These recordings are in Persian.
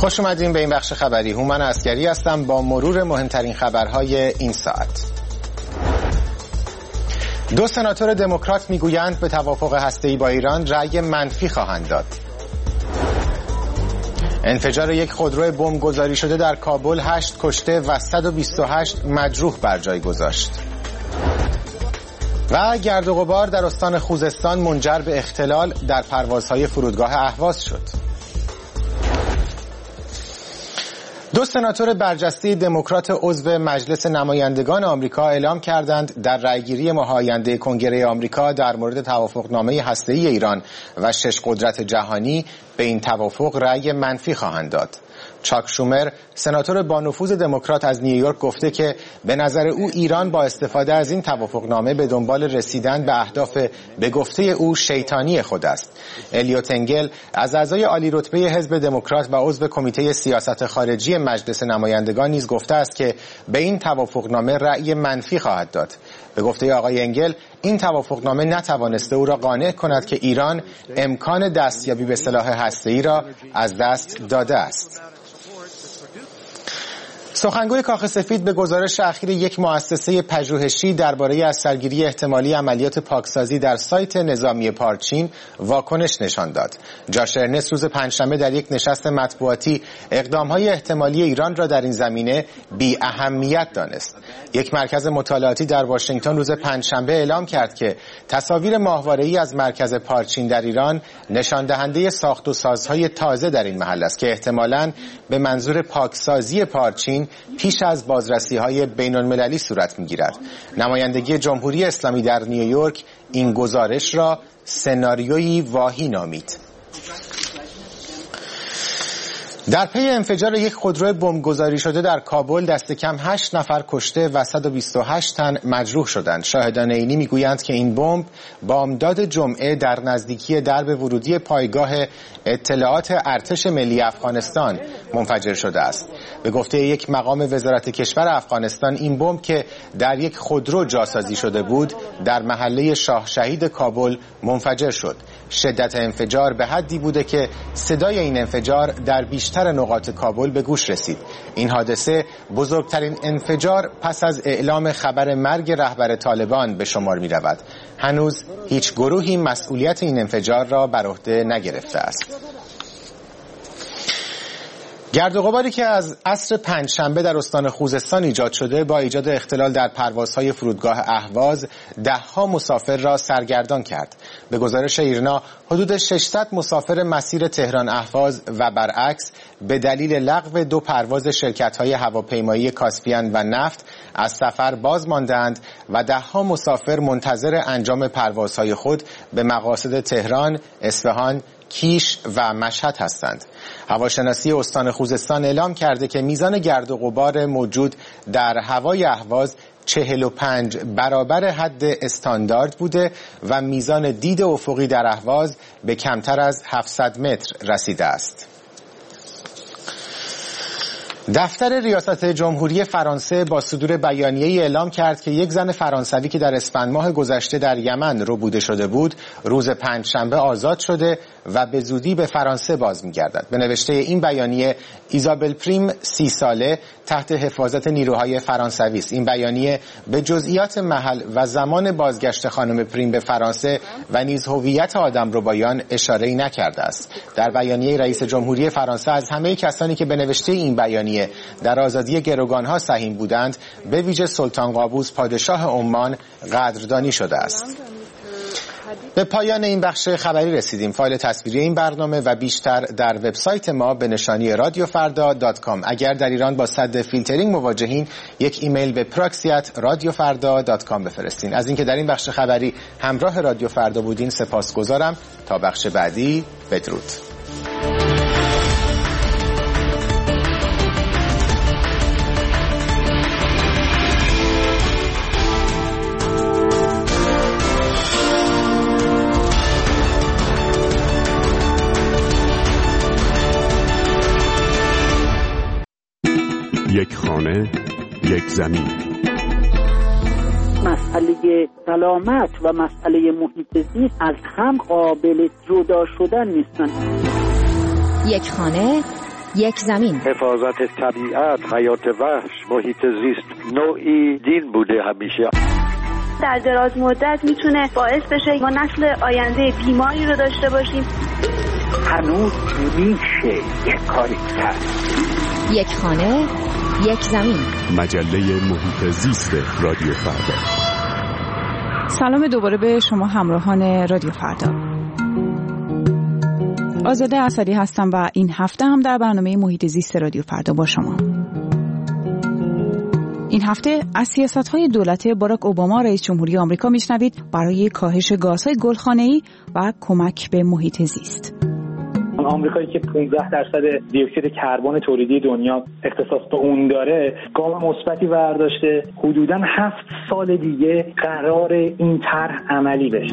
خوش اومدین به این بخش خبری. هومن عسکری هستم با مرور مهمترین خبرهای این ساعت. 2 سناتور دموکرات میگویند به توافق هسته‌ای با ایران رأی منفی خواهند داد. انفجار یک خودرو بمبگذاری شده در کابل 8 کشته و 128 مجروح بر جای گذاشت. و گرد و غبار در استان خوزستان منجر به اختلال در پروازهای فرودگاه اهواز شد. 2 سناتور برجسته دموکرات عضو مجلس نمایندگان آمریکا اعلام کردند در رأیگیری ماه آینده کنگره آمریکا در مورد توافقنامه هسته‌ای ایران و 6 قدرت جهانی به این توافق رأی منفی خواهند داد. چاک شومر، سناتور با نفوذ دموکرات از نیویورک، گفته که به نظر او ایران با استفاده از این توافقنامه به دنبال رسیدن به اهداف به گفته او شیطانی خود است. الیوت انگل از اعضای عالی رتبه حزب دموکرات و عضو کمیته سیاست خارجی مجلس نمایندگان نیز گفته است که به این توافقنامه رأی منفی خواهد داد. به گفته آقای انگل، این توافقنامه نتوانسته او را قانع کند که ایران امکان دستیابی به سلاح هسته‌ای را از دست داده است. سخنگوی کاخ سفید به گزارش اخیر یک مؤسسه پژوهشی درباره از سرگیری احتمالی عملیات پاکسازی در سایت نظامی پارچین واکنش نشان داد. جاش ارنست روز پنجشنبه در یک نشست مطبوعاتی اقدام‌های احتمالی ایران را در این زمینه بی اهمیت دانست. یک مرکز مطالعاتی در واشنگتن روز پنجشنبه اعلام کرد که تصاویر ماهواره‌ای از مرکز پارچین در ایران نشان دهنده ساخت و سازهای تازه در این محل است که احتمالاً به منظور پاکسازی پارچین پیش از بازرسی‌های بین‌المللی صورت می‌گیرد. نمایندگی جمهوری اسلامی در نیویورک این گزارش را سناریویی واهی نامید. در پی انفجار یک خودرو بمبگذاری شده در کابل دست کم 8 نفر کشته و 128 تن مجروح شدند. شاهدان عینی میگویند که این بمب بامداد جمعه در نزدیکی درب ورودی پایگاه اطلاعات ارتش ملی افغانستان منفجر شده است. به گفته یک مقام وزارت کشور افغانستان، این بمب که در یک خودرو جاسازی شده بود در محله شاه شهید کابل منفجر شد. شدت انفجار به حدی بوده که صدای این انفجار در بیشتر نقاط کابل به گوش رسید. این حادثه بزرگترین انفجار پس از اعلام خبر مرگ رهبر طالبان به شمار می رود. هنوز هیچ گروهی مسئولیت این انفجار را بر عهده نگرفته است. گرد و غباری که از عصر پنجشنبه در استان خوزستان ایجاد شده با ایجاد اختلال در پروازهای فرودگاه اهواز 10 مسافر را سرگردان کرد. به گزارش ایرنا حدود 600 مسافر مسیر تهران اهواز و برعکس به دلیل لغو 2 پرواز شرکت‌های هواپیمایی کاسپیان و نفت از سفر باز ماندند و 10 مسافر منتظر انجام پروازهای خود به مقاصد تهران، اصفهان، کیش و مشهد هستند. هواشناسی استان خوزستان اعلام کرده که میزان گرد و غبار موجود در هوای اهواز 45 برابر حد استاندارد بوده و میزان دید افقی در اهواز به کمتر از 700 متر رسیده است. دفتر ریاست جمهوری فرانسه با صدور بیانیه‌ای اعلام کرد که یک زن فرانسوی که در اسفند ماه گذشته در یمن ربوده شده بود، روز پنجشنبه آزاد شده و به زودی به فرانسه باز می‌گردد. به نوشته این بیانیه، ایزابل پریم 30 ساله تحت حفاظت نیروهای فرانسوی است. این بیانیه به جزئیات محل و زمان بازگشت خانم پریم به فرانسه و نیز هویت آدمربایان اشاره‌ای نکرده است. در بیانیه رئیس جمهوری فرانسه از همه کسانی که به نوشته این بیانیه در آزادی گروگانها سهیم بودند، به ویژه سلطان قابوس پادشاه عمان قدردانی شده است. به پایان این بخش خبری رسیدیم. فایل تصویری این برنامه و بیشتر در وبسایت ما به نشانی radiofarda.com. اگر در ایران با صد فیلترینگ مواجهین، یک ایمیل به proxy@radiofarda.com بفرستین. از اینکه در این بخش خبری همراه رادیو فردا بودین سپاسگزارم. تا بخش بعدی، بدرود. یک خانه، یک زمین. مسئله سلامت و مسئله محیط زیست از هم قابل جدا شدن نیستن. یک خانه، یک زمین. حفاظت طبیعت، حیات وحش، محیط زیست نوعی دین بوده همیشه. در دراز مدت میتونه باعث بشه ما نسل آینده بیماری رو داشته باشیم. هنوز میشه یک کاری کرد. یک خانه، یک زمین. مجله محیط زیست رادیو فردا. سلام دوباره به شما همراهان رادیو فردا. آزاده اسدی هستم و این هفته هم در برنامه محیط زیست رادیو فردا با شما. این هفته از سیاست‌های دولت باراک اوباما رئیس جمهوری آمریکا میشنوید برای کاهش گازهای گلخانه‌ای و کمک به محیط زیست. آمریکایی که 15% دیوکسید کربن تولیدی دنیا اختصاص به اون داره، گام مثبتی برداشته. حدوداً 7 سال دیگه قرار این طرح عملی بشه.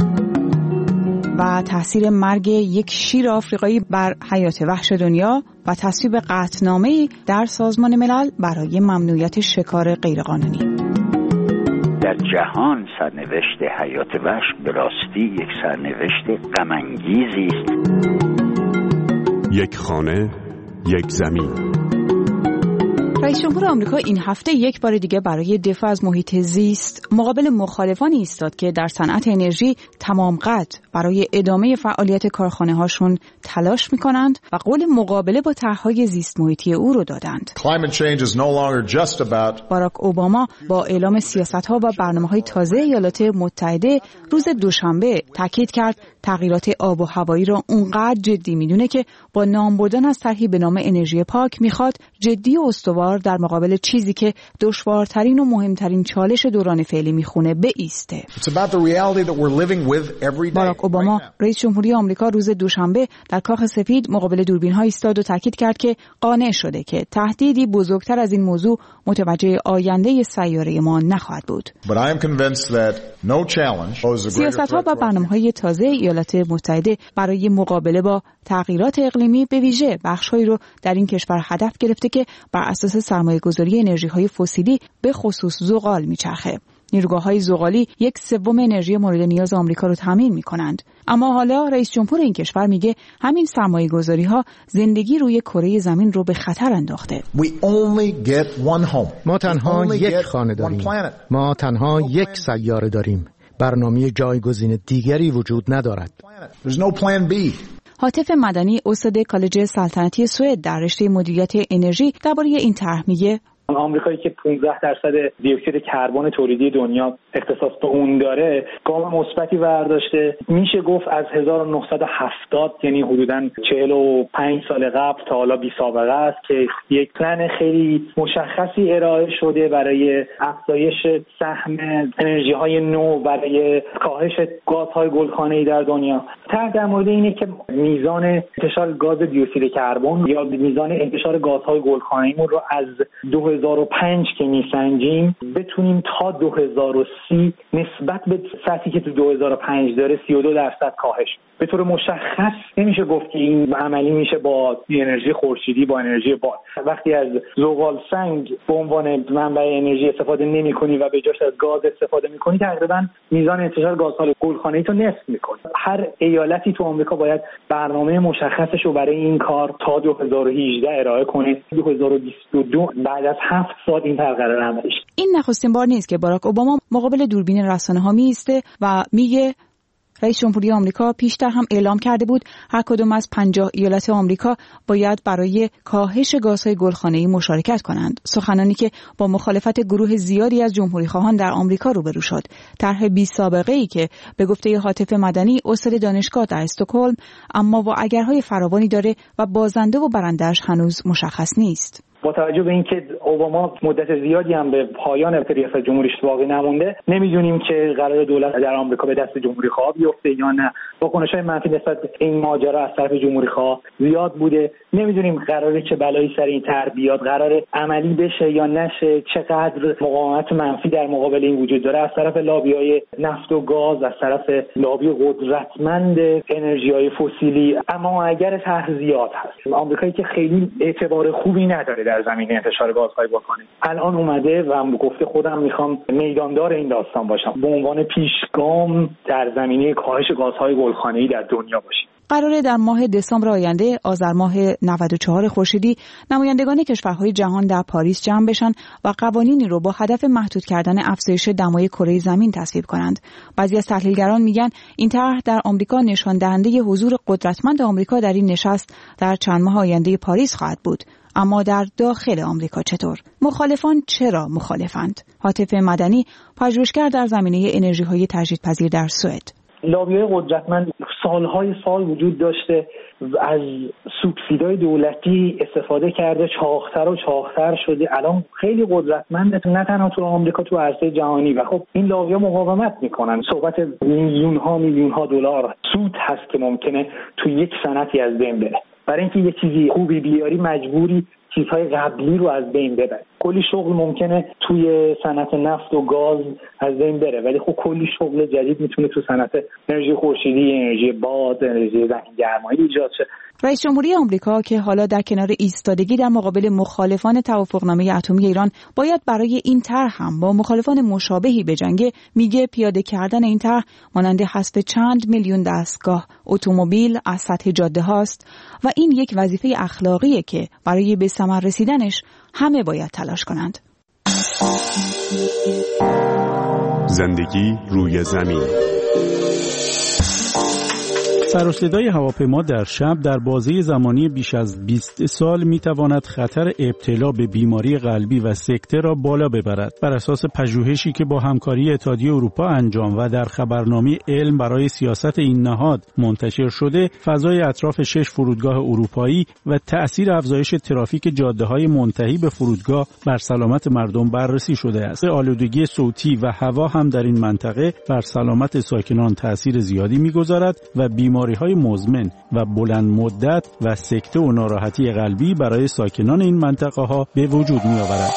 و تاثیر مرگ یک شیر آفریقایی بر حیات وحش دنیا و تصویب قطعنامه‌ای در سازمان ملل برای ممنوعیت شکار غیرقانونی. در جهان سرنوشت حیات وحش به راستی یک سرنوشت غم‌انگیزی است. یک خانه، یک زمین. رئیس جمهور آمریکا این هفته یک بار دیگه برای دفاع از محیط زیست مقابل مخالفانی ایستاد که در صنعت انرژی تمام قد برای ادامه فعالیت کارخانه‌هاشون تلاش می‌کنند و قول مقابله با طرح‌های زیست محیطی او رو دادند. باراک اوباما با اعلام سیاست‌ها و برنامه‌های تازه ایالات متحده روز دوشنبه تاکید کرد تغییرات آب و هوایی را اونقدر جدی می‌دونه که با نام بردن از طرحی به نام انرژی پاک می‌خواد جدی و استوار در مقابل چیزی که دشوارترین و مهمترین چالش دوران فعلی میخونه بایسته. باراک اوباما رئیس جمهوری آمریکا روز دوشنبه در کاخ سفید مقابل دوربین‌ها ایستاد و تاکید کرد که قانع شده که تهدیدی بزرگتر از این موضوع متوجه آینده سیاره ما نخواهد بود. سیاست‌ها و برنامه‌های تازه ایالات متحده برای مقابله با تغییرات اقلیمی به ویژه بخش‌هایی رو در این کشور هدف گرفته که بر اساس سرمایه‌گذاری انرژی‌های فسیلی به خصوص زغال میچرخه. نیروگاه‌های زغالی 1/3 انرژی مورد نیاز آمریکا رو تامین می‌کنند. اما حالا رئیس جمهور این کشور میگه همین سرمایه‌گذاری‌ها زندگی روی کره زمین رو به خطر انداخته. ما تنها یک خانه داریم. ما تنها یک سیاره داریم. برنامه جایگزین دیگری وجود ندارد. هاتف مدنی استاد کالج سلطنتی سوئد در رشته مدیریت انرژی درباره این طرح میگه آمریکایی که 15% دیوکسید کربن تولیدی دنیا اختصاص به اون داره، گام مثبتی برداشته. میشه گفت از 1970 یعنی حدوداً 45 سال قبل تا حالا بی سابقه است که یک پلن خیلی مشخصی ارائه شده برای افزایش سهم انرژی‌های نو برای کاهش گازهای گلخانه‌ای در دنیا. طرح در مورد اینه که میزان انتشار گاز دیوکسید کربن یا میزان انتشار گازهای گلخانه‌ایمون رو از 2005 که میسنجیم بتونیم تا 2030 نسبت به سطحی که تو 2005 داره 32% کاهش. به طور مشخص نمیشه گفت که این عملی میشه با انرژی خورشیدی، با انرژی باد. وقتی از زغال سنگ به عنوان منبع انرژی استفاده نمی‌کنی و به جاش از گاز استفاده می‌کنی، تقریبا میزان انتشار گازهای گلخانه‌ای تو نصف می‌کنی. هر ایالتی تو آمریکا باید برنامه مشخصش رو برای این کار تا 2018 ارائه کنه. 2022 بعد از 7 سال این قرار عملیش. این نخستین بار نیست که باراک اوباما مقابل دوربین رسانه‌ها میسته و میگه رئیس جمهوری آمریکا پیشتر هم اعلام کرده بود هر کدام از 50 ایالت آمریکا باید برای کاهش گازهای گلخانه‌ای مشارکت کنند. سخنانی که با مخالفت گروه زیادی از جمهوری‌خواهان در آمریکا روبرو شد. طرح بی سابقه‌ای که به گفته هاتف مدنی استاد دانشگاه در استکهلم اما با اگرهای فراوانی داره و بازنده و برنده‌اش هنوز مشخص نیست. با توجه به اینکه اوباما مدت زیادی هم به پایان ریاست جمهوریش باقی نمونده، نمیدونیم که قرار دولت در آمریکا به دست جمهوری‌خواه بیفته یا نه. واکنش‌های منفی نسبت به این ماجرا از طرف جمهوری‌خواه زیاد بوده. نمیدونیم قراره چه بلایی سر این طرح بیاد، قراره عملی بشه یا نشه، چقدر مقاومت منفی در مقابل این وجود داره از طرف لابی‌های نفت و گاز، از طرف لابی قدرتمند انرژی‌های فسیلی. اما اگر طرح زیاد هست، آمریکایی که خیلی اعتبار خوبی نداره در زمینه انتشار گازهای گلخانه‌ای، الان اومده و گفته خودم میخوام میداندار این داستان باشم، به عنوان پیشگام در زمینه کاهش گازهای گلخانه‌ای در دنیا باشیم. قراره در ماه دسامبر آینده آذر ماه 94 خورشیدی نمایندگان کشورهای جهان در پاریس جمع بشن و قوانینی رو با هدف محدود کردن افزایش دمای کره زمین تصویب کنند. بعضی از تحلیلگران میگن این طرح در آمریکا نشان دهنده حضور قدرتمند آمریکا در این نشست در چند ماه آینده پاریس خواهد بود. اما در داخل آمریکا چطور؟ مخالفان چرا مخالفند؟ هاتف مدنی، پژوهشگر در زمینه انرژی‌های تجدیدپذیر در سوئد. لابی‌های قدرتمند سالهای سال وجود داشته، از سوبسیدهای دولتی استفاده کرده، چاق‌تر و چاق‌تر شده، الان خیلی قدرتمنده، نه تنها تو آمریکا، تو عرصه جهانی. و خب این لابی‌ها مقاومت میکنن. صحبت میلیون‌ها دلار سود هست که ممکنه تو یک صنعتی از بین بره. برای اینکه یه چیزی خوبی بیاری مجبوری چیزهای قبلی رو از بین ببری. کلی شغل ممکنه توی صنعت نفت و گاز از بین بره، ولی خب کلی شغل جدید میتونه تو صنعت انرژی خورشیدی، انرژی باد، انرژی زمین‌گرمایی ایجاد شه. رئیس جمهوری آمریکا که حالا در کنار ایستادگی در مقابل مخالفان توافقنامه اتمی ایران باید برای این طرح هم با مخالفان مشابهی بجنگه، میگه پیاده کردن این طرح مانند حذف چند میلیون دستگاه اتومبیل از سطح جاده هاست و این یک وظیفه اخلاقیه که برای به ثمر رسیدنش همه باید تلاش کنند. زندگی روی زمین. سر و صدای هواپیما در شب در بازه زمانی بیش از 20 سال میتواند خطر ابتلا به بیماری قلبی و سکته را بالا ببرد. بر اساس پژوهشی که با همکاری اتحادیه اروپا انجام و در خبرنامه علم برای سیاست این نهاد منتشر شده، فضای اطراف 6 فرودگاه اروپایی و تأثیر افزایش ترافیک جاده‌های منتهی به فرودگاه بر سلامت مردم بررسی شده است. آلودگی صوتی و هوا هم در این منطقه بر سلامت ساکنان تأثیر زیادی می‌گذارد و بیماری‌های مزمن و بلند مدت و سکته و ناراحتی قلبی برای ساکنان این منطقه‌ها به وجود می‌آورد.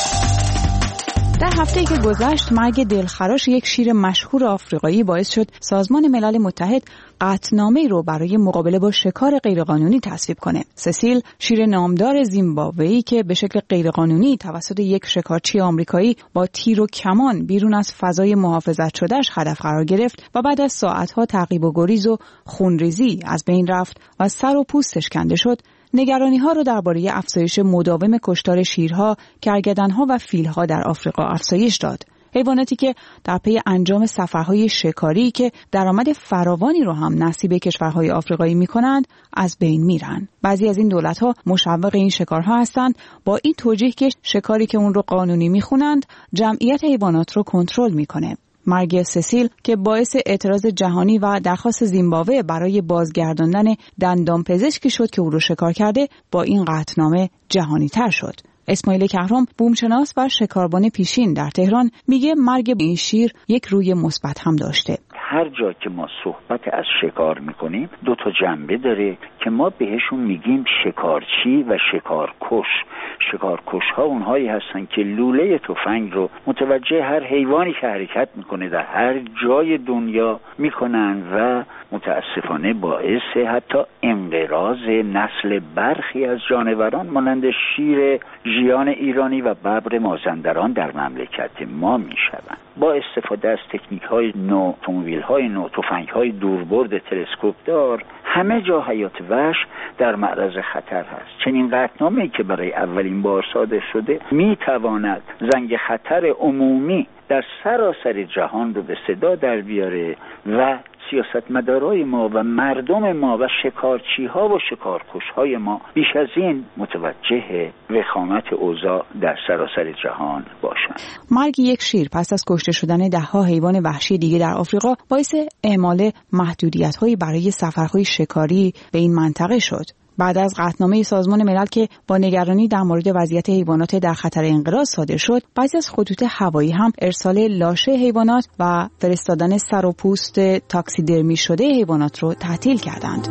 در هفته‌ای که گذشت مرگ دلخراش یک شیر مشهور آفریقایی باعث شد سازمان ملل متحد قطعنامه‌ای رو برای مقابله با شکار غیرقانونی تصویب کنه. سسیل، شیر نامدار زیمبابویی که به شکل غیرقانونی توسط یک شکارچی آمریکایی با تیر و کمان بیرون از فضای محافظت شده‌اش هدف قرار گرفت و بعد از ساعت‌ها تعقیب و گریز و خونریزی از بین رفت و سر و پوستش کنده شد، نگرانی‌ها رو درباره افزایش مداوم کشتار شیرها، کرگدن‌ها و فیل‌ها در آفریقا افزایش داد. حیواناتی که در پی انجام سفرهای شکاری که درآمد فراوانی رو هم نصیب کشورهای آفریقایی می‌کنند، از بین میرن. بعضی از این دولت‌ها مشوق این شکارها هستند با این توجیه که شکاری که اون رو قانونی می‌خونند، جمعیت حیوانات رو کنترل می‌کنه. مرگ سسیل که باعث اعتراض جهانی و درخواست زیمبابوه برای بازگرداندن دندانپزشکی شد که او رو شکار کرده، با این قطعنامه جهانی تر شد. اسماعیل کهرام، بومشناس و شکاربان پیشین در تهران، میگه مرگ این شیر یک روی مثبت هم داشته. هر جا که ما صحبت از شکار میکنیم 2 جنبه داره که ما بهشون میگیم شکارچی و شکارکش. شکارکش ها اونهایی هستن که لوله تفنگ رو متوجه هر حیوانی که حرکت میکنه در هر جای دنیا میکنن و متاسفانه باعث حتی انقراض نسل برخی از جانوران مانند شیر ژیان ایرانی و ببر مازندران در مملکت ما میشوند. با استفاده از تکنیک های نو، اتومبیل های نو، تفنگ های دوربرد تلسکوپ دار، همه جا حیات وحش در معرض خطر هست. چنین قطعنامه‌ای که برای اولین بار صادر شده میتواند زنگ خطر عمومی در سراسر جهان رو به صدا در بیاره و سیاستمدارای ما و مردم ما و شکارچی‌ها و شکارکش‌های ما بیش از این متوجه وخامت اوضاع در سراسر جهان باشند. مرگ یک شیر پس از کشته شدن ده‌ها حیوان وحشی دیگه در آفریقا باعث اعمال محدودیت‌هایی برای سفرهای شکاری به این منطقه شد. بعد از قطعنامه سازمان ملل که با نگرانی در مورد وضعیت حیوانات در خطر انقراض صادر شد، بعضی از خطوط هوایی هم ارسال لاشه حیوانات و فرستادن سر و پوست تاکسیدرمی شده حیوانات رو تعطیل کردند.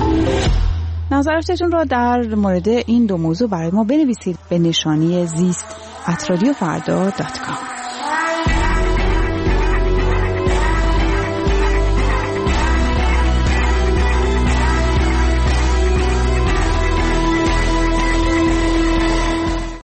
نظراتتون را در مورد این 2 موضوع برای ما بنویسید به نشانی زیست@radiofarda.com.